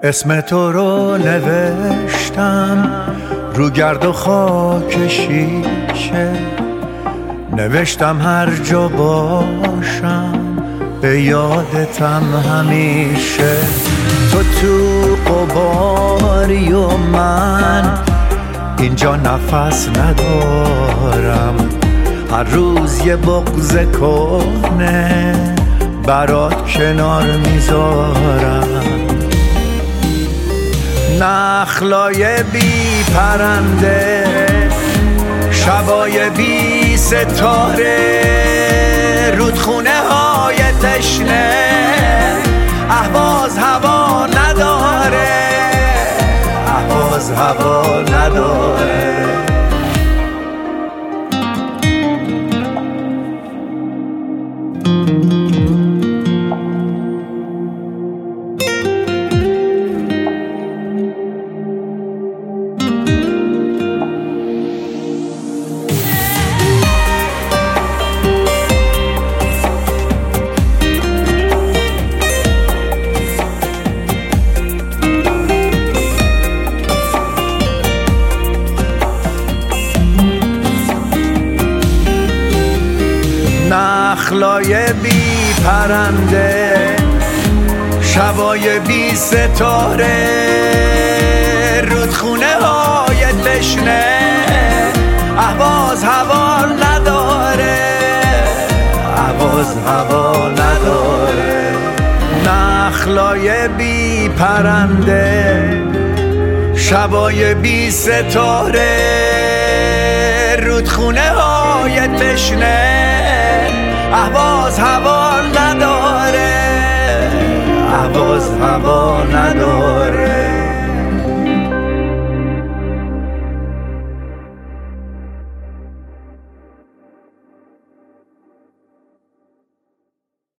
اسم تو رو نوشتم رو گرد و خاک شیشه، نوشتم هر جا باشم به یادتم همیشه. تو غباری و من اینجا نفس ندارم، هر روز یه بغض کهنه برات کنار میذارم. نخلای بی پرنده، شبای بی ستاره، رودخونه های تشنه، اهواز هوا نداره، اهواز هوا نداره. نخلای بی پرنده، شبای بی ستاره، رودخونه های تشنه، اهواز هوا نداره، اهواز هوا نداره. نخلای بی پرنده، شبای بی ستاره، رودخونه های تشنه، اهواز هوا نداره، اهواز هوا نداره.